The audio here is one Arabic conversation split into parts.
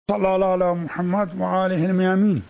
صلى الله على محمد وآله الميامين.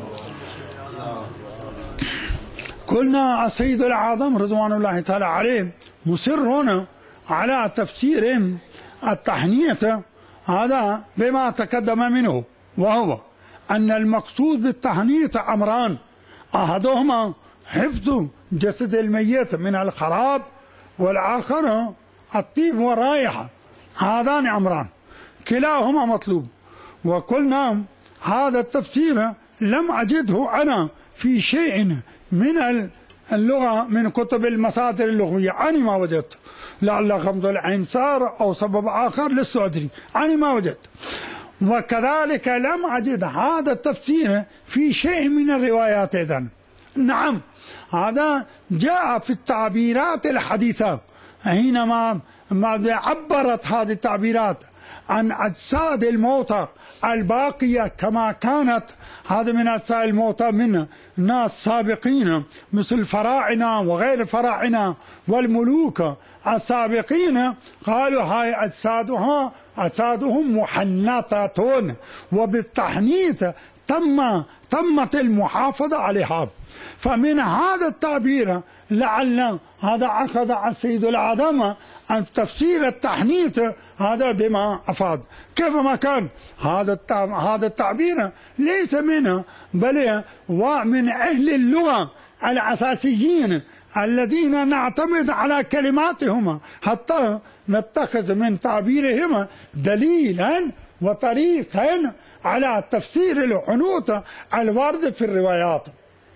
قلنا السيد الأعظم رضوان الله تعالى عليه مصر هنا على تفسير التحنية هذا بما تقدم منه، وهو أن المقصود بالتحنية أمران: أحدهما حفظ جسد الميت من الخراب، والآخر الطيب والرائحة. هذان أمران كلاهما مطلوب. وقلنا هذا التفسير لم أجده أنا في شيء من اللغة من كتب المصادر اللغوية، أنا ما وجدت، لعل غمض العين صار أو سبب آخر لست أدري، أنا ما وجدت. وكذلك لم أجد هذا التفسير في شيء من الروايات أيضا. نعم، هذا جاء في التعبيرات الحديثة حينما عبرت هذه التعبيرات عن أجساد الموتى الباقية كما كانت. هذا من أجساد الموتى من ناس سابقين مثل الفراعنة وغير الفراعنة والملوك السابقين، قالوا هاي أجسادهم محنطة، وبالتحنيط تمت المحافظة عليها. فمن هذا التعبير لعل هذا أخذ السيد الأعظم عن تفسير التحنيط هذا بما أفاد. كيفما كان هذا التعبير ليس منه، بل ومن أهل اللغة الأساسيين الذين نعتمد على كلماتهم حتى نتخذ من تعبيرهم دليلا وطريقا على تفسير الحنوط الوارد في الروايات.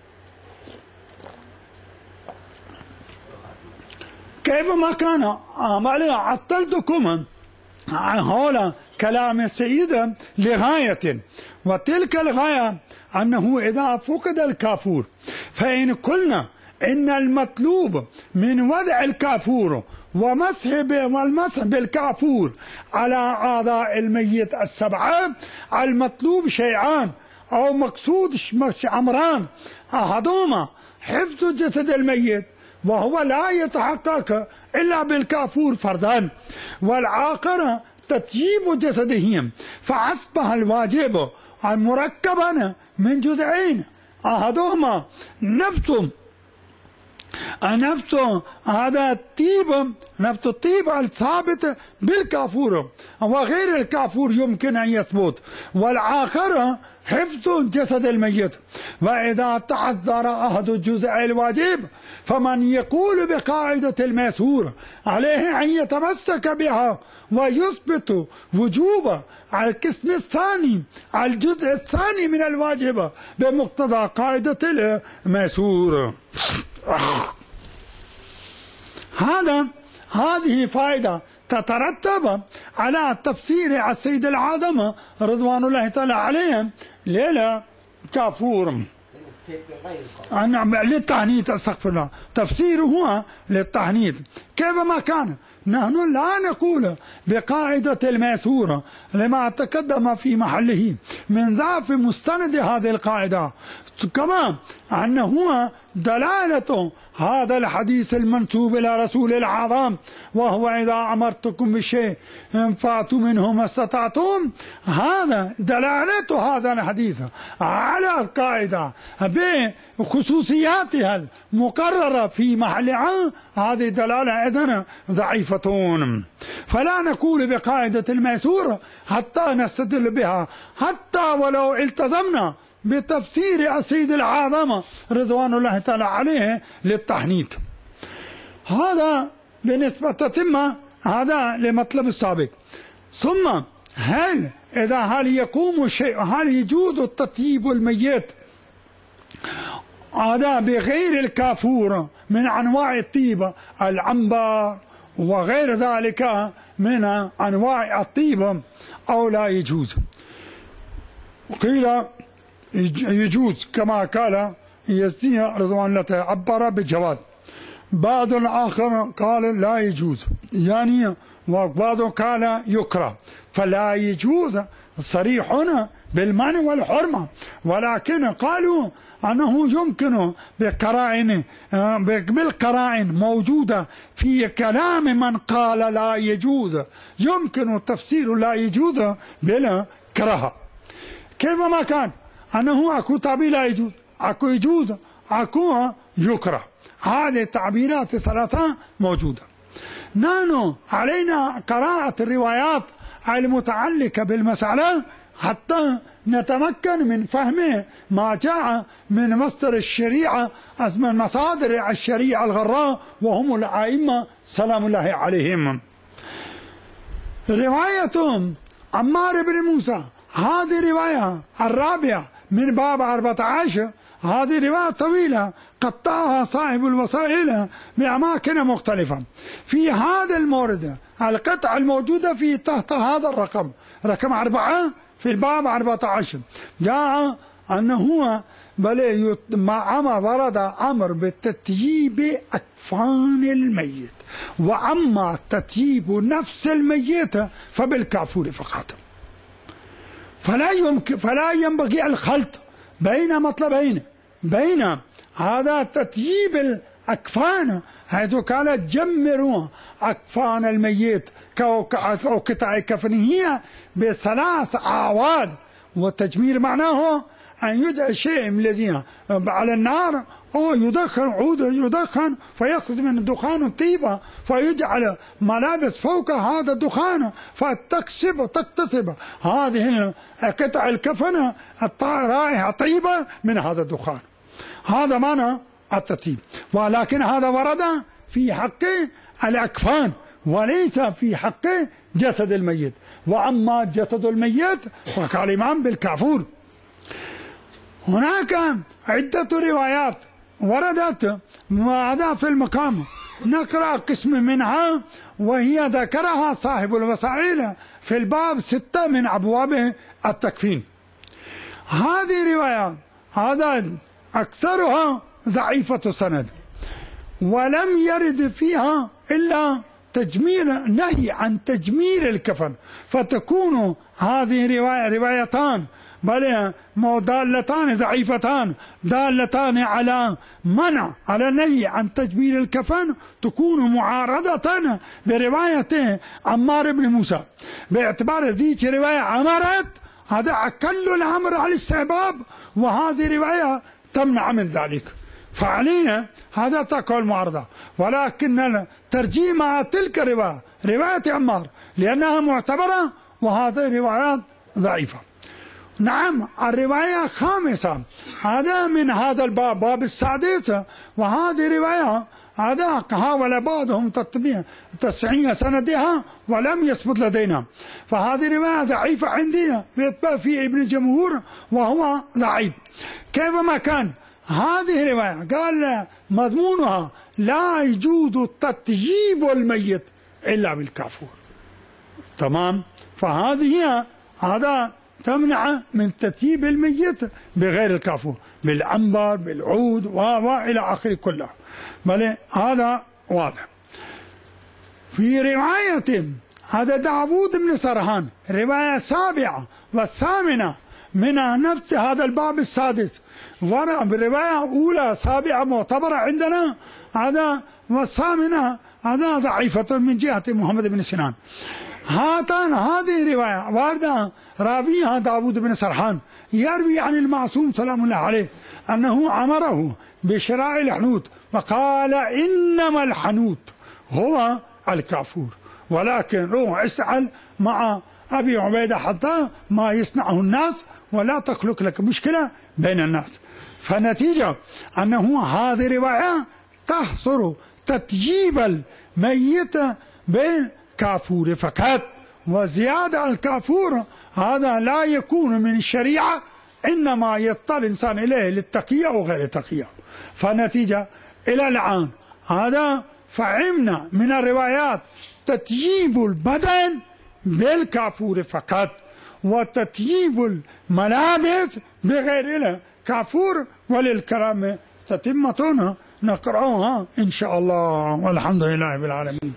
كيفما كان عطلتكم حول كلام السيد لغاية، وتلك الغاية أنه إذا فقد الكافور، فإن قلنا إن المطلوب من وضع الكافور والمسح بالكافور على أعضاء الميت السبعة، المطلوب شيئان أو مقصود أمران: أحدهما حفظ جسد الميت، وهو لا يتحقق إلا بالكافور فردا، والآخر تطيب جسدهم، فأصبح الواجب مركبا من جزئين: أحدهما نفس هذا الطيب، نفس الطيب الثابت بالكافور، وغير الكافور يمكن أن يثبت، والآخر حفظ جسد الميت. وإذا تعذر أحد الجزء الواجب، فمن يقول بقاعدة الميسور عليه أن يتمسك بها ويثبت وجوب القسم الثاني، الجزء الثاني من الواجب، بمقتضى قاعدة الميسور. هذه فائدة تترتب على تفسير السيد الأعظم رضوان الله تعالى عليهم للكافور للتحنيط، استغفر الله، تفسيره هو للتحنيط. كيفما كان نحن لا نقول بقاعدة الميسورة لما تقدم في محله من ضعف مستند هذه القاعدة، كما أنه دلالة هذا الحديث المنسوب إلى رسول الأعظم، وهو إذا أمرتكم بشيء فأتوا منه ما استطعتم. هذا دلالة هذا الحديث على القاعدة بخصوصياتها المقررة في محلها، هذه دلالة أيضا ضعيفة، فلا نقول بقاعدة الميسور حتى نستدل بها، حتى ولو التزمنا بتفسير السيد الأعظم رضوان الله تعالى عليه للتحنيط. هذا بالنسبة تتم هذا لمطلب السابق. ثم هل يقوم الشيء، هل يجوز التطيب الميت هذا بغير الكافور من أنواع الطيب، العنبر وغير ذلك من أنواع الطيب، أو لا يجوز؟ قيل يجوز كما قال يزدي رضوان الله عبر بالجواز. بعض الآخر قال لا يجوز، يعني وبعض قال يكره. فلا يجوز صريح هنا بالمنع والحرمة، ولكن قالوا أنه يمكن بالقرائن موجودة في كلام من قال لا يجوز، يمكن تفسير لا يجوز بالكراهة. كيفما كان أنه أكو تعبير لا يجوز، أكو يجوز، أكو يكره. هذه التعبيرات الثلاثة موجودة. نحن علينا قراءة الروايات المتعلقة بالمسألة حتى نتمكن من فهم ما جاء من مصدر الشريعة، من مصادر الشريعة الغراء وهم الأئمة سلام الله عليهم. رواية عمار بن موسى، هذه رواية الرابعة من باب 14. هذه رواية طويلة قطعها صاحب الوسائل بأماكن مختلفة. في هذا المورد القطعة الموجودة في تحت هذا الرقم، رقم 4 في الباب 14، جاء أنه بل ورد أمر بتطييب أكفان الميت، وأما تطييب نفس الميت فبالكافور فقط. فلا ينبغي الخلط بين مطلبين، بين هذا تطييب الأكفان حيث كانت جمروا أكفان الميت أو قطع كفنه بثلاث أعواد، والتجمير معناه أن يجعل شيء من الذين على النار أو يدخن عود يدخن فيخرج من الدخان طيبة، فيجعل ملابس فوق هذا الدخان فتكتسب هذه قطع الكفن رائحة طيبة من هذا الدخان. هذا معنى التطيب، ولكن هذا ورد في حق الأكفان وليس في حق جسد الميت. وأما جسد الميت فكالإمام بالكافور. هناك عدة روايات وردت هذا في المقام، نقرأ قسم منها وهي ذكرها صاحب الوسائل في الباب 6 من أبواب التكفين. هذه روايات هذا أكثرها ضعيفة السند، ولم يرد فيها إلا تجمير، نهي عن تجمير الكفن، فتكون هذه روايتان بل دالتان ضعيفتان دالتان على منع، على النهي عن تجمير الكفن، تكون معارضة برواية عمار بن موسى، باعتبار ذيك رواية عمرت هذا أكل الأمر على الاستحباب، وهذه رواية تمنع من ذلك، فعليا هذا تكون معارضة. ولكن الترجيح مع تلك الرواية رواية عمار لأنها معتبرة، وهذه روايات ضعيفة. نعم الرواية الخامسة هذا من هذا الباب، باب السادس، وهذه رواية هذا حاول بعضهم تصحيح سندها ولم يثبت لدينا، فهذه رواية ضعيفة عندي في ابن جمهور وهو ضعيف. كيفما كان هذه رواية قال مضمونها لا يجوز تطييب الميت إلا بالكافور، تمام. فهذه هذا تمنع من تطييب الميت بغير الكافور، بالعنبر بالعود وإلى آخره كله، بل هذا واضح. في رواية هذا داوود بن سرحان رواية 7 و8 من نفس هذا الباب السادس، برواية أولى 7 معتبرة عندنا، هذا والثامنة هذا ضعيفة من جهة محمد بن سنان. هذه رواية واردة راويها داوود بن سرحان يروي عن المعصوم سلام الله عليه أنه أمره بشراء الحنوت، وقال إنما الحنوت هو الكافور، ولكن روح اسأل مع أبي عبيدة حتى ما يصنعه الناس ولا تخلق لك مشكلة بين الناس. فنتيجة أنه هذه رواية تحصر تطييب الميت بين كافور فقط، وزيادة الكافور هذا لا يكون من الشريعة، إنما يضطر الإنسان إليه للتقية أو غير التقية. فنتيجة إلى الآن هذا فهمنا من الروايات تطييب البدن بالكافور فقط، وتطييب الملابس بغير الكافور، وللكلام تتمتنا نقرأها إن شاء الله، والحمد لله بالعالمين.